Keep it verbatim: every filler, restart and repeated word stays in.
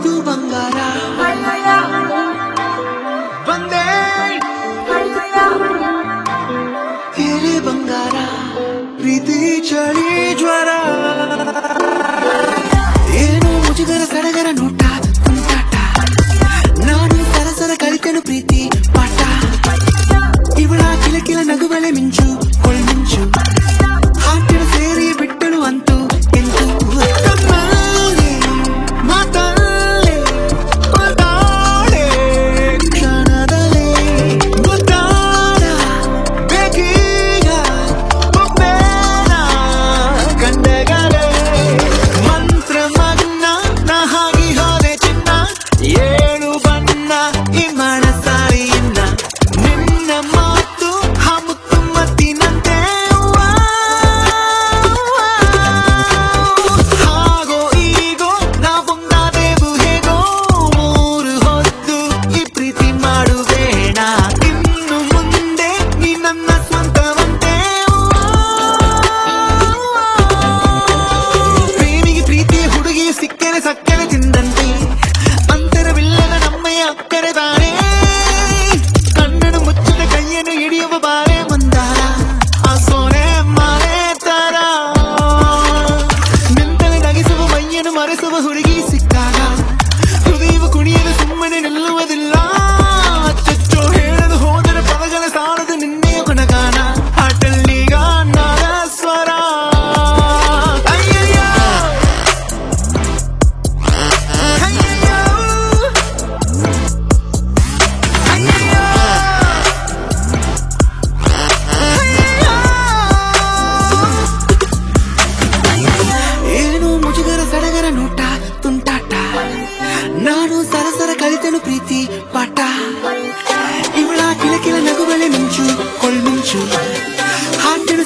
ಮುದ್ದು ಬಂಗಾರ ಬಂದೆ ಎಲೆ ಬಂಗಾರ ಪ್ರೀತಿ ಚಳಿ ಜ್ವರ ಏನು ಮುಜುಗರ ಸಡಗರ ನೋಟ ತುಂಟಾಟ ನಾನು ಸರಸರ ಕಲಿತೆನು ಪ್ರೀತಿ ಪಾಠ ಇವಳ ಕಿಲ ಕಿಲ ನಗುಬಲೆ ಮಿಂಚು ಕೊಳ್ಮಿಂಚು ಹಾಕಿನ ಸೇರಿ ಬಿಟ್ಟಳು ಅಂತೂ ಎಂತೂ ಮಾತಲ್ಲೇ ಮಾತಾಡೆ ಕ್ಷಣದಲ್ಲೇ ಗೊತ್ತಾಡ ಬೇಕೀಗ ಒಬ್ಬೇನ ಕಂಡಗಲೇ ಮಂತ್ರ ಮಗ್ನ ನಾ ಹಾಗಿ ಹೋದೆ ಚಿನ್ನ ಏಳು ಬಣ್ಣ ಈ ಮನಸಾರಿಯಿಂದ ನಿನ್ನ ಮಾತು ಹಮ್ಮುತ್ತು ಮತ್ತಿನಂತೆ ಹಾಗೋ ಈಗೋ ನಾವೊಂದಾದೆವು ಹೇಗೋ ಮೂರು ಹೊತ್ತು ಈ ಪ್ರೀತಿ ಮಾಡುವೇಣ ಇನ್ನು ಮುಂದೆ ನೀ ನನ್ನ ಸ್ವಂತವಂತೆ ಪ್ರೇಮಿಗೆ ಪ್ರೀತಿಯ ಹುಡುಗಿ ಸಿಕ್ಕರೆ ಸಕ್ಕರೆ ತಿಂದಂತೆ ಅಂತರವಿಲ್ಲದ ನಮ್ಮಯ ಅಕ್ಕರೆ ಬಾರೆ ಕಣ್ಣನ್ನು ಮುಚ್ಚಿದ ಕೈಯನ್ನು ಹಿಡಿಯುವ ಬಾರೆ ಮಂದಾರ ಆ ಸೋನೆ ಮಾರೆ ತರ ನಿಂತಲೆ ನಗಿಸುವ ಮೈಯನ್ನು ಮರೆಸುವ ಹುಡುಗಿ ಸಿಕ್ಕಾಗ ಹೃದಯವು ಕುಣಿಯಲು ಸುಮ್ಮನೆ ನಿಲ್ಲುವುದಿಲ್ಲ ಅಚ್ಚಚ್ಚೋ ಹೇಳಲು ಹೋದರೆ ಪದಗಳ ಸಾಲದು ನಿನ್ನೆಯ ಗುಣಗಾನ ಹಾಟಲ್ಲೀಗ ನಾದ ಸ್ವರ ಅಯ್ಯಯ್ಯೋ ಅಯ್ಯಯ್ಯೋ ಅಯ್ಯಯ್ಯೋ ಏನು ಮುಜುಗರ ಸಡಗರ ನೋಟ ತುಂಟಾಟ ನಾನು ಸರಸರ ಕಲಿತೆನು ಪ್ರೀತಿ ಪಾಠ ಇವಳ ಕಿಲ ಕಿಲ ನಗುಬಲೆ ಮಿಂಚು ಕೊಳ್ಮಿಂಚು ಹಾಕಿನ